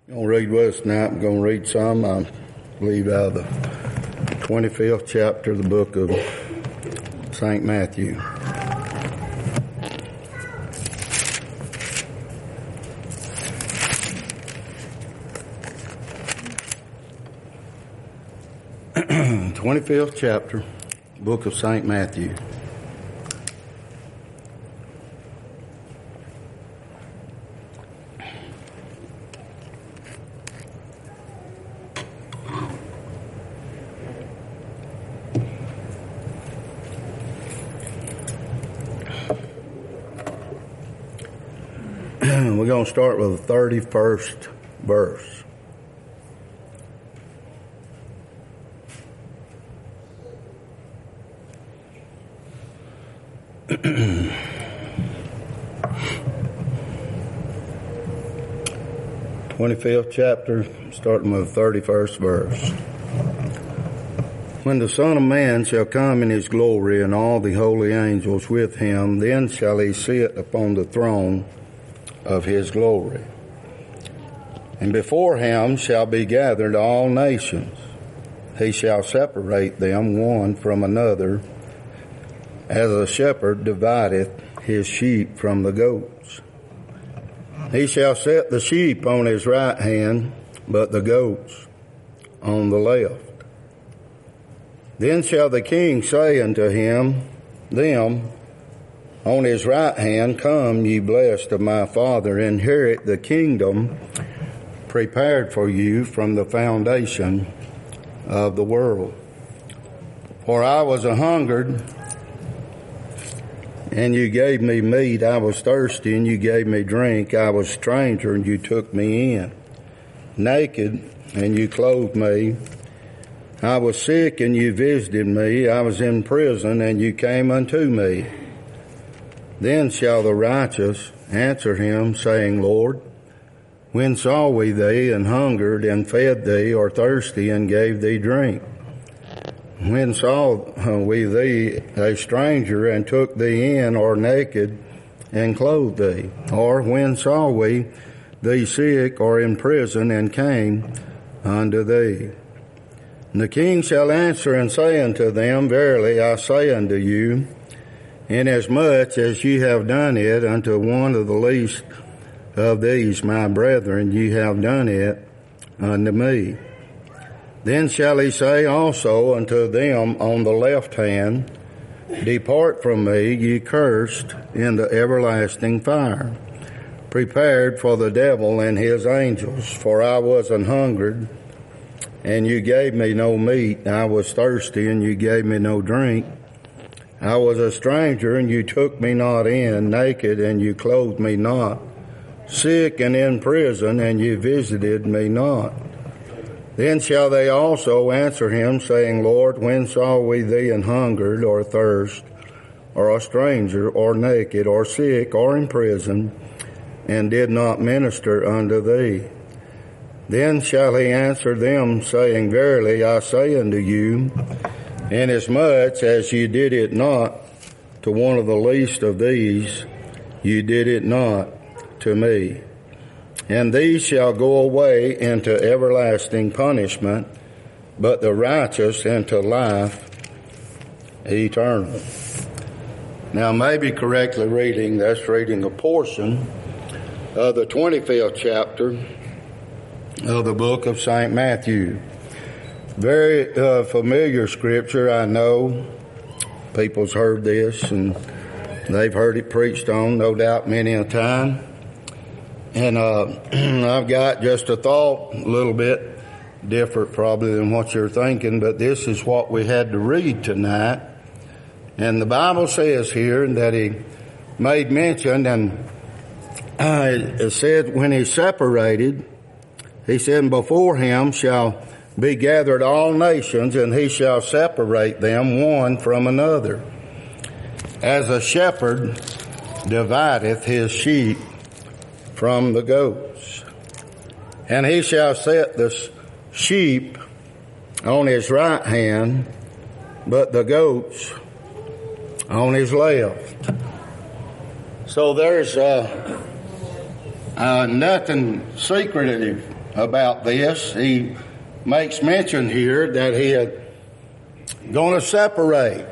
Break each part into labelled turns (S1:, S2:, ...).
S1: Going to read with us tonight. I'm going to read some, I believe, out of the 25th chapter of the book of St. Matthew. The 25th chapter, book of St. Matthew. We're going to start with the 31st verse. '25th chapter, starting with the 31st verse. When the Son of Man shall come in his glory, and all the holy angels with him, then shall he sit upon the throne of his glory. And before him shall be gathered all nations. He shall separate them one from another, as a shepherd divideth his sheep from the goats. He shall set the sheep on his right hand, but the goats on the left. Then shall the king say unto them on his right hand, Come, ye blessed of my Father, inherit the kingdom prepared for you from the foundation of the world. For I was a-hungered, and you gave me meat. I was thirsty, and you gave me drink. I was a stranger, and you took me in. Naked, and you clothed me. I was sick, and you visited me. I was in prison, and you came unto me. Then shall the righteous answer him, saying, Lord, when saw we thee and hungered and fed thee, or thirsty and gave thee drink? When saw we thee a stranger and took thee in, or naked and clothed thee? Or when saw we thee sick or in prison and came unto thee? And the king shall answer and say unto them, Verily I say unto you, inasmuch as ye have done it unto one of the least of these my brethren, ye have done it unto me. Then shall he say also unto them on the left hand, Depart from me, ye cursed, into everlasting fire, prepared for the devil and his angels. For I was an-hungered, and you gave me no meat. I was thirsty, and you gave me no drink. I was a stranger, and you took me not in. Naked, and you clothed me not. Sick and in prison, and you visited me not. Then shall they also answer him, saying, Lord, when saw we thee an-hungered, or thirst, or a stranger, or naked, or sick, or in prison, and did not minister unto thee? Then shall he answer them, saying, Verily I say unto you, inasmuch as ye did it not to one of the least of these, ye did it not to me. And these shall go away into everlasting punishment, but the righteous into life eternal. Now, maybe correctly reading, that's reading a portion of the 25th chapter of the book of St. Matthew. Very familiar scripture, I know. People's heard this, and they've heard it preached on, no doubt, many a time. And I've got just a thought, a little bit different probably than what you're thinking, but this is what we had to read tonight. And the Bible says here that he made mention, and it said when he separated, he said, Before him shall be gathered all nations, and he shall separate them one from another, as a shepherd divideth his sheep from the goats. And he shall set the sheep on his right hand, but the goats on his left. So there's nothing secretive about this. He makes mention here that he is going to separate.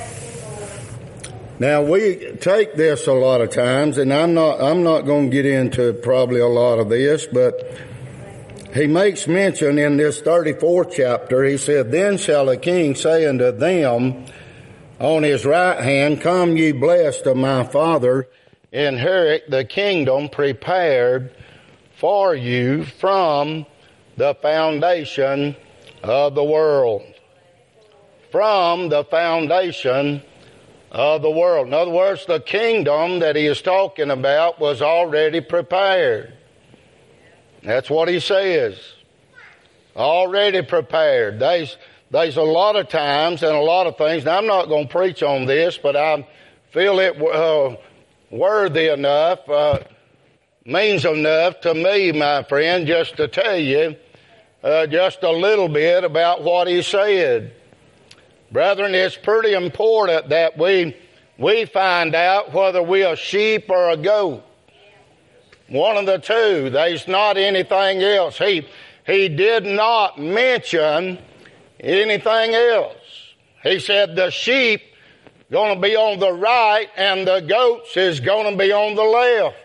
S1: Now, we take this a lot of times, and I'm not going to get into probably a lot of this, but he makes mention in this 34th chapter, he said, "Then shall the king say unto them on his right hand, Come ye blessed of my Father, inherit the kingdom prepared for you from the foundation of the world." From the foundation of the world. In other words, the kingdom that he is talking about was already prepared. That's what he says. Already prepared. There's a lot of times and a lot of things. Now, I'm not going to preach on this, but I feel it worthy enough, means enough to me, my friend, just to tell you just a little bit about what he said. Brethren, it's pretty important that we find out whether we're a sheep or a goat. One of the two. There's not anything else. He did not mention anything else. He said the sheep going to be on the right and the goats is going to be on the left.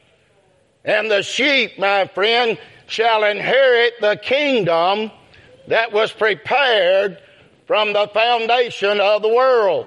S1: And the sheep, my friend, shall inherit the kingdom that was prepared from the foundation of the world.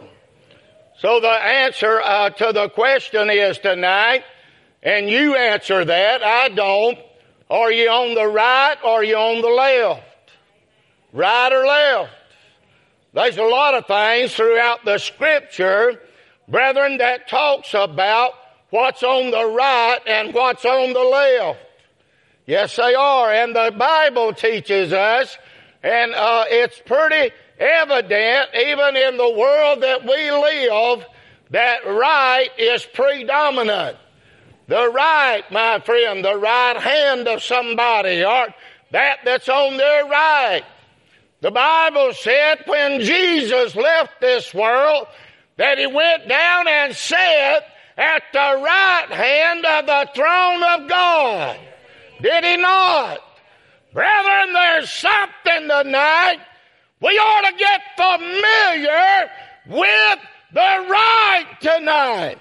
S1: So the answer to the question is tonight, and you answer that, I don't, are you on the right or are you on the left? Right or left? There's a lot of things throughout the Scripture, brethren, that talks about what's on the right and what's on the left. Yes, they are. And the Bible teaches us, and it's pretty evident, even in the world that we live, that right is predominant. The right, my friend, the right hand of somebody, or that's on their right. The Bible said when Jesus left this world that he went down and sat at the right hand of the throne of God. Did he not? Brethren, there's something tonight. We ought to get familiar with the right tonight.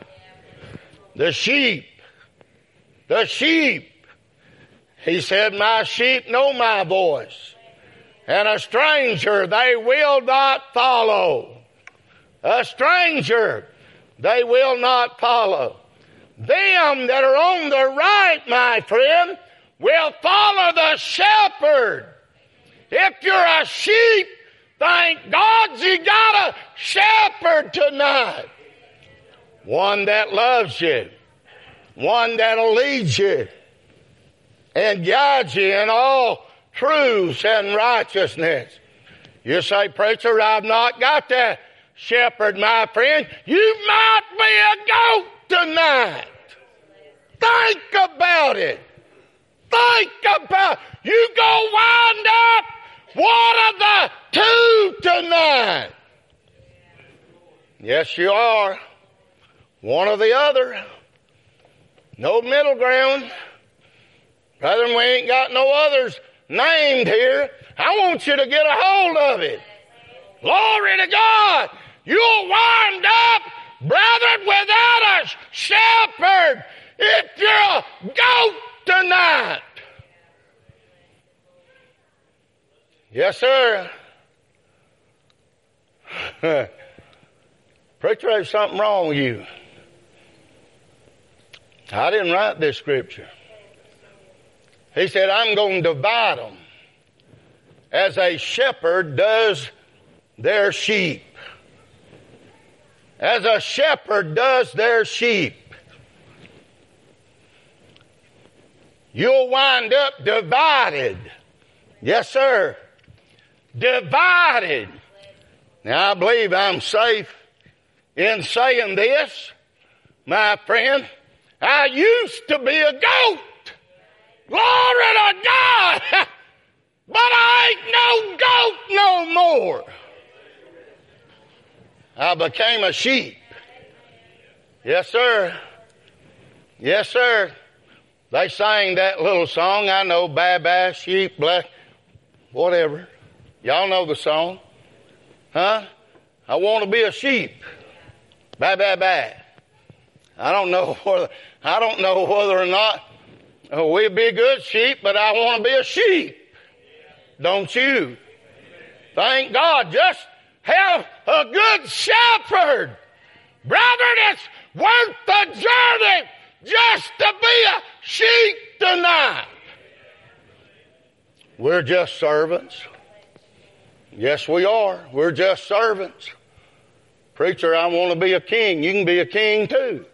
S1: The sheep. The sheep. He said, "My sheep know my voice, and a stranger they will not follow." A stranger they will not follow. Them that are on the right, my friend, will follow the shepherd. If you're a sheep, thank God you got a shepherd tonight. One that loves you. One that'll lead you and guide you in all truths and righteousness. You say, "Preacher, I've not got that shepherd, my friend." You might be a goat tonight. Think about it. Think about it. You go wind up one of the two tonight. Yes, you are. One or the other. No middle ground. Brethren, we ain't got no others named here. I want you to get a hold of it. Glory to God. You'll wind up, brethren, without a shepherd if you're a goat tonight. Yes, sir. Preacher, there's something wrong with you. I didn't write this scripture. He said, "I'm going to divide them as a shepherd does their sheep." As a shepherd does their sheep. You'll wind up divided. Yes, sir. Divided. Now, I believe I'm safe in saying this, my friend. I used to be a goat. Glory to God. But I ain't no goat no more. I became a sheep. Yes, sir. Yes, sir. They sang that little song, I know, baa, sheep, black, whatever. Y'all know the song. Huh? I want to be a sheep. Baa. I don't know whether or not we'll be a good sheep, but I want to be a sheep. Don't you? Thank God. Just have a good shepherd. Brother, it's worth the journey just to be a sheep tonight. We're just servants. Yes, we are. We're just servants. Preacher, I want to be a king. You can be a king too.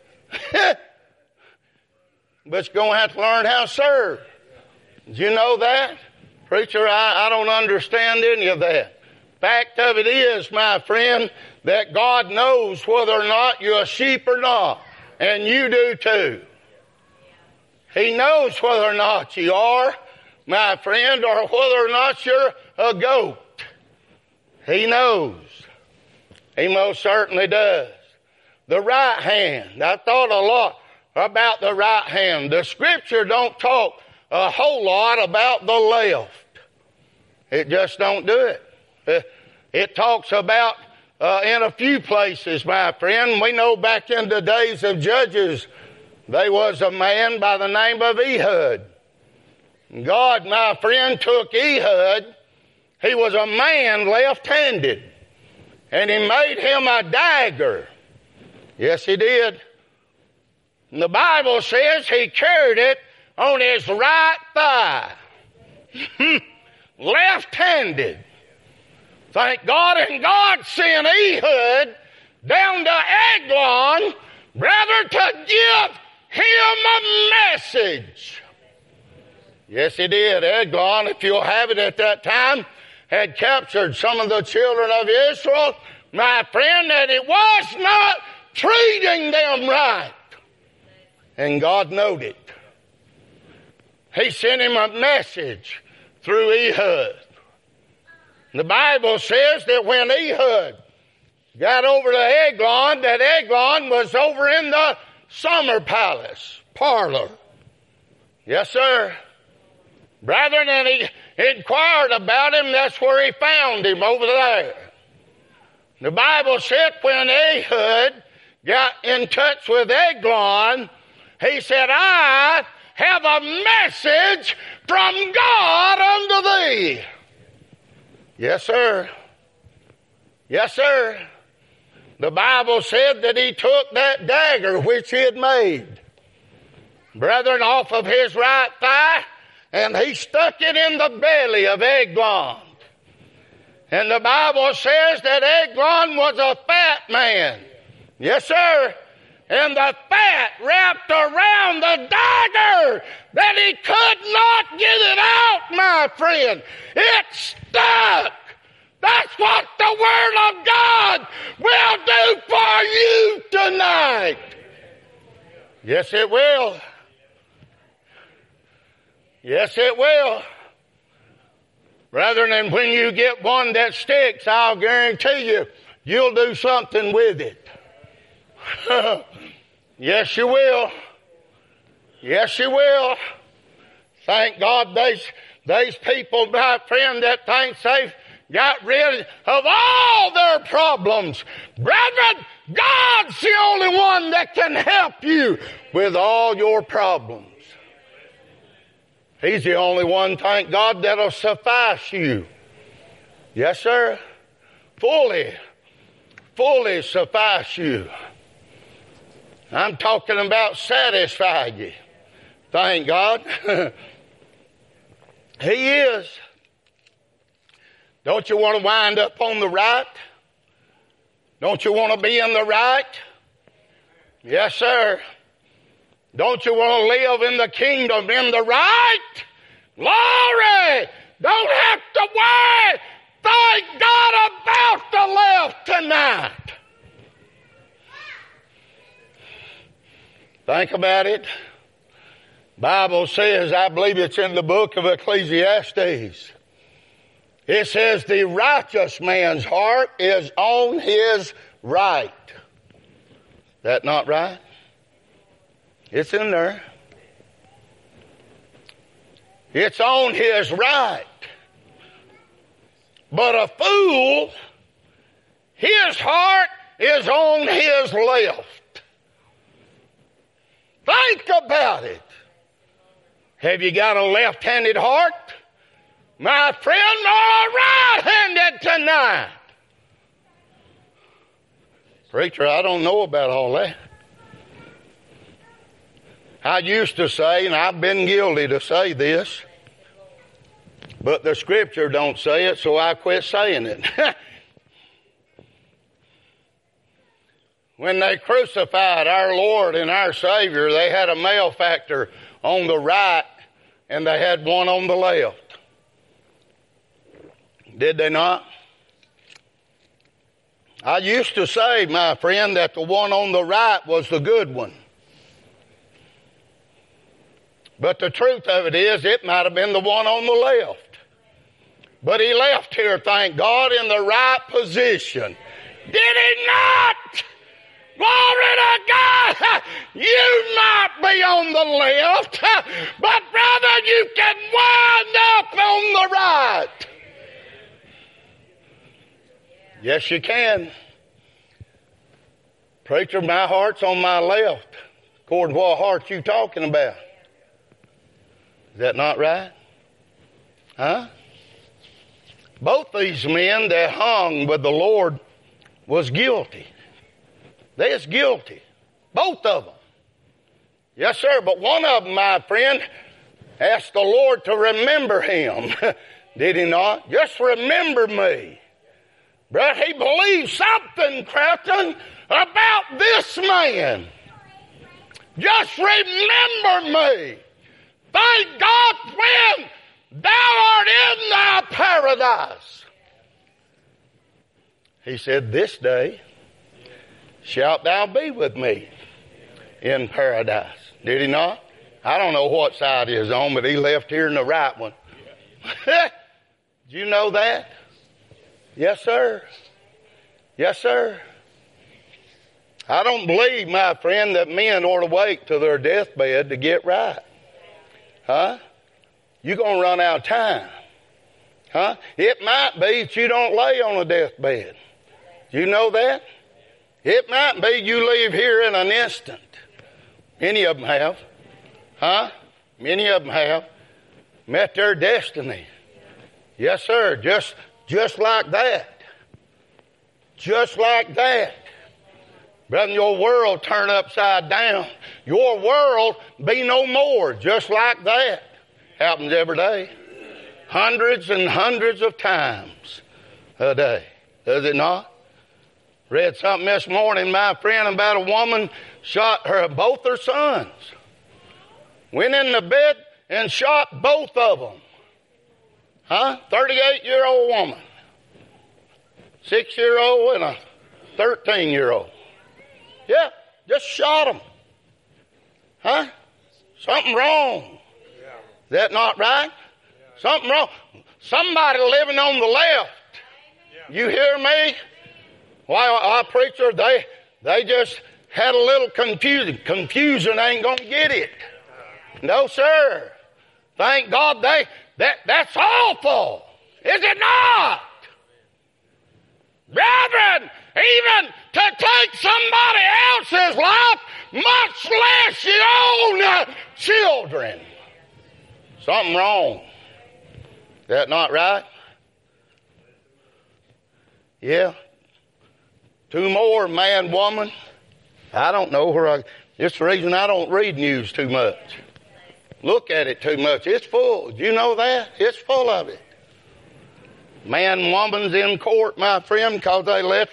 S1: But you're going to have to learn how to serve. Did you know that? Preacher, I don't understand any of that. Fact of it is, my friend, that God knows whether or not you're a sheep or not. And you do too. He knows whether or not you are, my friend, or whether or not you're a goat. He knows. He most certainly does. The right hand. I thought a lot about the right hand. The Scripture don't talk a whole lot about the left. It just don't do it. It talks about in a few places, my friend. We know back in the days of Judges, there was a man by the name of Ehud. God, my friend, took Ehud. He was a man left-handed. And he made him a dagger. Yes, he did. And the Bible says he carried it on his right thigh. Left-handed. Thank God. And God sent Ehud down to Eglon, brother, to give him a message. Yes, he did. Eglon, if you'll have it, at that time, had captured some of the children of Israel, my friend, and it was not treating them right. And God knowed it. He sent him a message through Ehud. The Bible says that when Ehud got over to Eglon, that Eglon was over in the summer palace, parlor. Yes, sir. Brethren, and he inquired about him. That's where he found him, over there. The Bible said when Ehud got in touch with Eglon, he said, I have a message from God unto thee. Yes, sir. Yes, sir. The Bible said that he took that dagger which he had made, brethren, off of his right thigh, and he stuck it in the belly of Eglon. And the Bible says that Eglon was a fat man. Yes, sir. And the fat wrapped around the dagger that he could not get it out, my friend. It stuck. That's what the Word of God will do for you tonight. Yes, it will. Yes, it will. Brethren, and when you get one that sticks, I'll guarantee you, you'll do something with it. Yes, you will. Yes, you will. Thank God there's people, my friend, that thinks they've got rid of all their problems. Brethren, God's the only one that can help you with all your problems. He's the only one, thank God, that'll suffice you. Yes, sir. Fully suffice you. I'm talking about satisfy you. Thank God. He is. Don't you want to wind up on the right? Don't you want to be in the right? Yes, sir. Don't you want to live in the kingdom in the right? Glory! Don't have to worry. Thank God about the left tonight. Think about it. Bible says, I believe it's in the book of Ecclesiastes. It says the righteous man's heart is on his right. That not right? It's in there. it's on his right. But a fool, his heart is on his left. Think about it. Have you got a left-handed heart? My friend, or right-handed tonight? Preacher, I don't know about all that. I used to say, and I've been guilty to say this, but the Scripture don't say it, so I quit saying it. When they crucified our Lord and our Savior, they had a malefactor on the right and they had one on the left. Did they not? I used to say, my friend, that the one on the right was the good one. But the truth of it is, it might have been the one on the left. But he left here, thank God, in the right position. Did he not? Glory to God! You might be on the left, but brother, you can wind up on the right. Yes, you can. Preacher, my heart's on my left. According to what heart you talking about? Is that not right? Huh? Both these men that hung with the Lord was guilty. They is guilty. Both of them. Yes, sir. But one of them, my friend, asked the Lord to remember him. Did he not? Just remember me. But he believed something, Crafton, about this man. Just remember me. Thank God when thou art in thy paradise. He said, this day shalt thou be with me in paradise. Did he not? I don't know what side he is on, but he left here in the right one. Did you know that? Yes, sir. Yes, sir. I don't believe, my friend, that men ought to wait till their deathbed to get right. Huh? You're going to run out of time. Huh? It might be that you don't lay on a deathbed. Do you know that? It might be you leave here in an instant. Many of them have. Huh? Many of them have met their destiny. Yes, sir. Just like that. Just like that. Brother, your world turn upside down. Your world be no more. Just like that. Happens every day. Hundreds and hundreds of times a day. Does it not? Read something this morning, my friend, about a woman shot both her sons. Went in the bed and shot both of them. Huh? 38-year-old woman. 6-year-old and a 13-year-old. Yeah, just shot them. Huh? Something wrong. Is that not right? Something wrong. Somebody living on the left. You hear me? Why, our preacher, they just had a little confusion. Confusion ain't going to get it. No, sir. Thank God that's awful. Is it not? Brethren, even to take somebody else's life, much less your own children. Something wrong. Is that not right? Yeah. 2 more, man, woman. I don't know where it's the reason I don't read news too much. Look at it too much. It's full. Do you know that? It's full of it. Man and woman's in court, my friend, because they left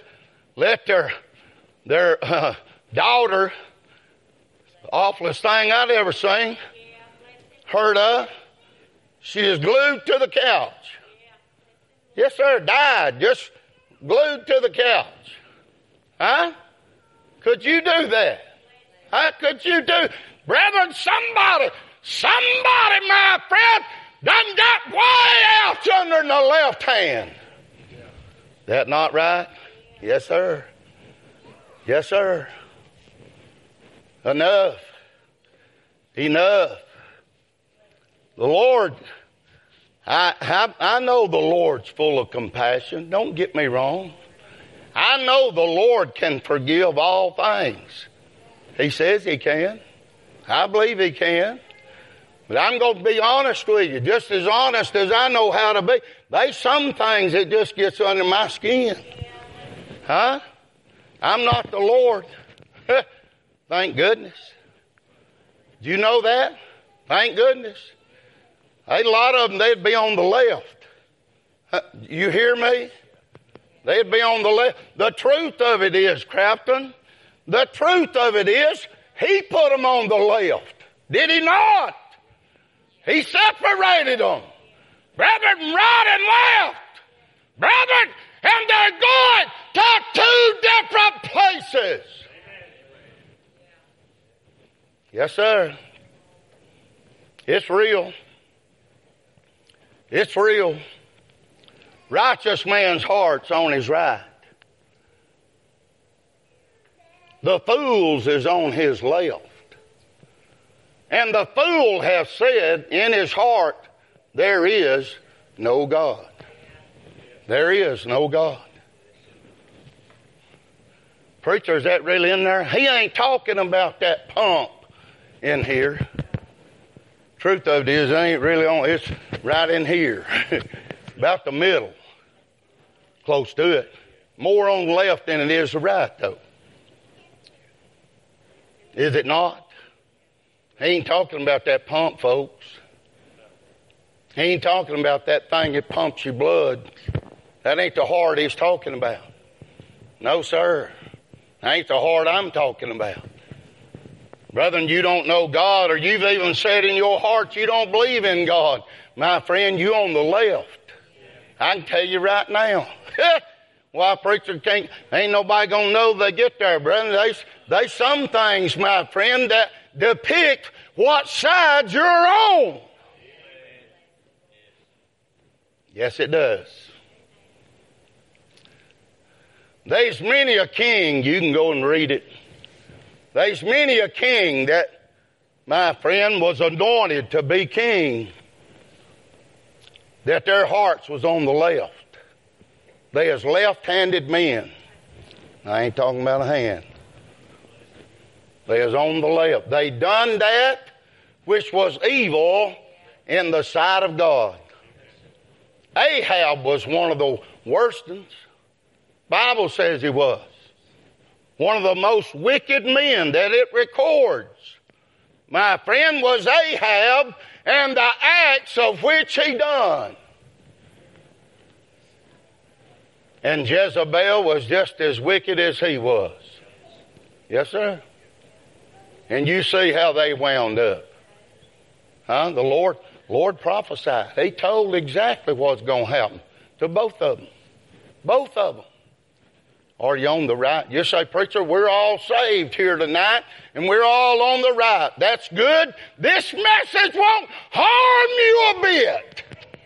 S1: their daughter, the awfulest thing I'd ever seen, heard of. She is glued to the couch. Yes, sir, died, just glued to the couch. Huh? Could you do that? Huh? Could you do? Brethren, somebody, my friend, done got way out under the left hand. That not right? Yes, sir. Yes, sir. Enough. Enough. The Lord, I know the Lord's full of compassion. Don't get me wrong. I know the Lord can forgive all things. He says He can. I believe He can. But I'm going to be honest with you, just as honest as I know how to be. There's some things that just gets under my skin. Huh? I'm not the Lord. Thank goodness. Do you know that? Thank goodness. A lot of them, they'd be on the left. You hear me? They'd be on the left. The truth of it is, Crafton, the truth of it is, He put them on the left. Did He not? He separated them. Brethren, right and left. Brethren, and they're going to two different places. Yes, sir. It's real. It's real. Righteous man's heart's on his right. The fool's is on his left. And the fool hath said in his heart, there is no God. There is no God. Preacher, is that really in there? He ain't talking about that pump in here. Truth of it is, it ain't really on. It's right in here. About the middle. Close to it. More on the left than it is the right, though. Is it not? He ain't talking about that pump, folks. He ain't talking about that thing that pumps your blood. That ain't the heart he's talking about. No, sir. That ain't the heart I'm talking about. Brethren, you don't know God, or you've even said in your heart you don't believe in God. My friend, you on the left. I can tell you right now. Why, preacher, ain't nobody gonna know they get there, brethren. There's some things, my friend, that depict what side you're on. Yes, it does. There's many a king, you can go and read it. There's many a king that, my friend, was anointed to be king, that their hearts was on the left. They is left-handed men. I ain't talking about a hand. They is on the left. They done that which was evil in the sight of God. Ahab was one of the worst ones. Bible says he was. One of the most wicked men that it records. My friend, was Ahab and the acts of which he done. And Jezebel was just as wicked as he was. Yes, sir. And you see how they wound up. Huh? The Lord prophesied. He told exactly what's going to happen to both of them. Both of them. Are you on the right? You say, preacher, we're all saved here tonight, and we're all on the right. That's good. This message won't harm you a bit.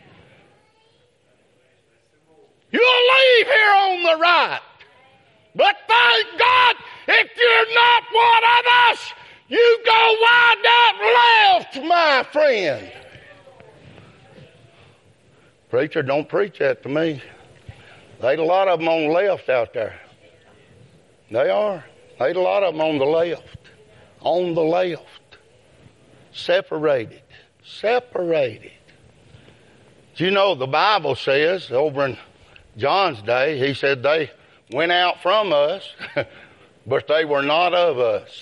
S1: You'll leave here on the right. But thank God, if you're not one of us, you go wind up left, my friend. Preacher, don't preach that to me. There's a lot of them on the left out there. They are. There's a lot of them on the left. On the left. Separated. Separated. Do you know the Bible says, over in John's day, he said they went out from us, but they were not of us.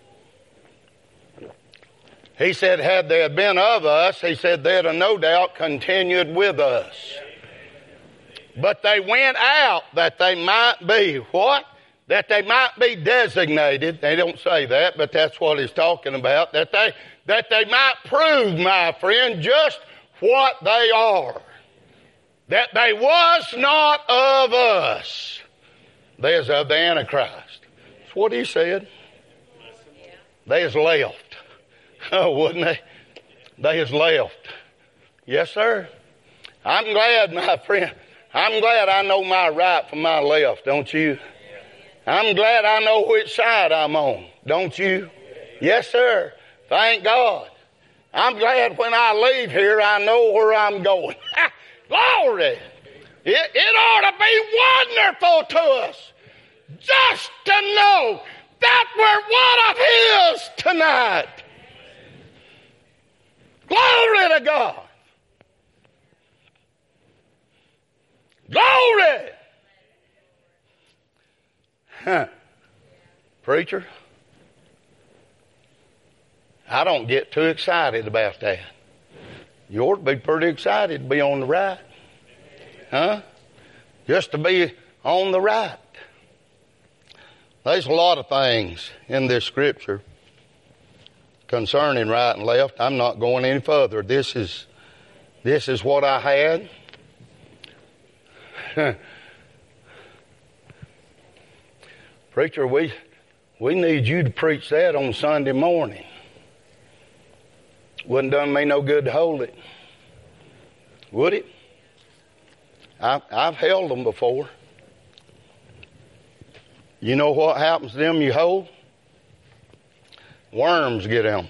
S1: He said, had they been of us, he said, they'd have no doubt continued with us. But they went out that they might be what? That they might be designated. They don't say that, but that's what he's talking about. That they might prove, my friend, just what they are. That they was not of us. They is of the Antichrist. That's what he said. They is left. Oh, wouldn't they? They is left. Yes, sir. I'm glad, my friend. I'm glad I know my right from my left, don't you? I'm glad I know which side I'm on, don't you? Yes, sir. Thank God. I'm glad when I leave here, I know where I'm going. Glory! It ought to be wonderful to us just to know that we're one of His tonight. Glory to God. Glory! Huh. Preacher, I don't get too excited about that. You ought to be pretty excited to be on the right. Huh? Just to be on the right. There's a lot of things in this scripture concerning right and left. I'm not going any further. This is what I had. Preacher, we need you to preach that on Sunday morning. Wouldn't done me no good to hold it. Would it? I've held them before. You know what happens to them you hold? Worms get them.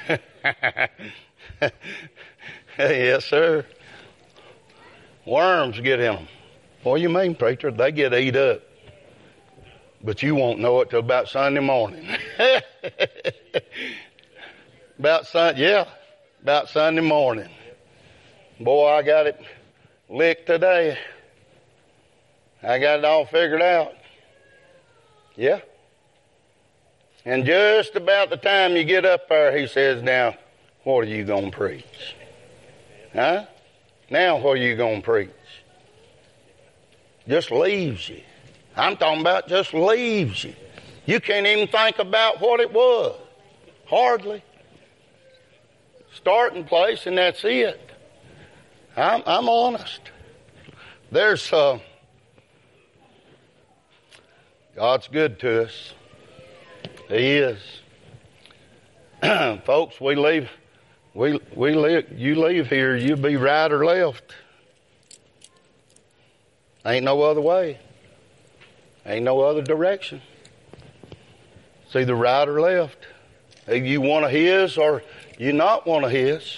S1: Yes, sir. Worms get them. What do you mean, preacher? They get eat up. But you won't know it till about Sunday morning. About Sunday morning. Boy, I got it licked today. I got it all figured out. Yeah. And just about the time you get up there, he says, now, what are you going to preach? Huh? Now what are you going to preach? Just leaves you. I'm talking about just leaves you. You can't even think about what it was. Hardly. Starting place, and that's it. I'm honest. There's God's good to us. He is. Folks, you leave here, you'll be right or left. Ain't no other way. Ain't no other direction. It's either right or left. Either you one of His or you not one of His.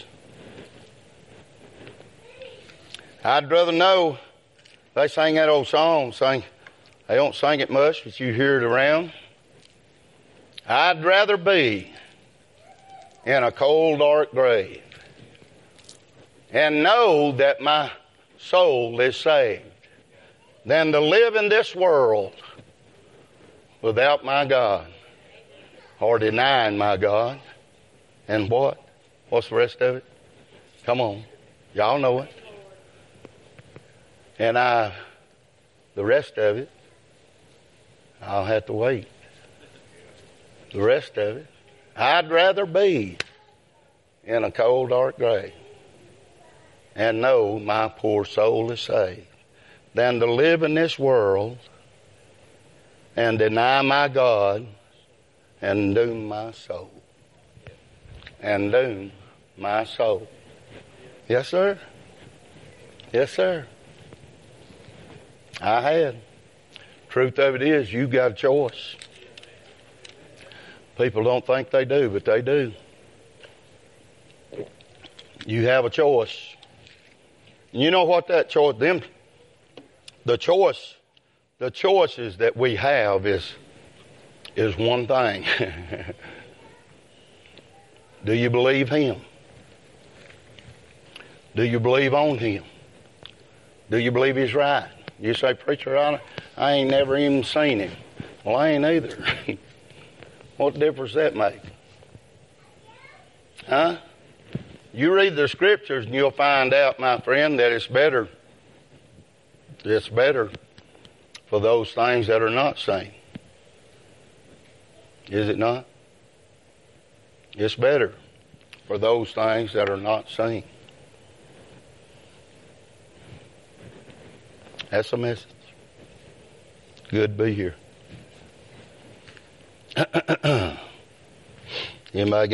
S1: I'd rather know. They sing that old song. They don't sing it much, but you hear it around. I'd rather be in a cold, dark grave and know that my soul is saved than to live in this world without my God or denying my God. And what? What's the rest of it? Come on. Y'all know it. And the rest of it, I'll have to wait. The rest of it, I'd rather be in a cold, dark grave and know my poor soul is saved than to live in this world and deny my God and doom my soul. And doom my soul. Yes, sir. Yes, sir. I had. Truth of it is, you've got a choice. People don't think they do, but they do. You have a choice. You know what that choice, the choices that we have is one thing. Do you believe Him? Do you believe on Him? Do you believe He's right? You say, preacher, I ain't never even seen Him. Well, I ain't either. What difference does that make? Huh? You read the scriptures and you'll find out, my friend, that it's better for those things that are not seen. Is it not? It's better for those things that are not seen. That's a message. Good to be here. Anybody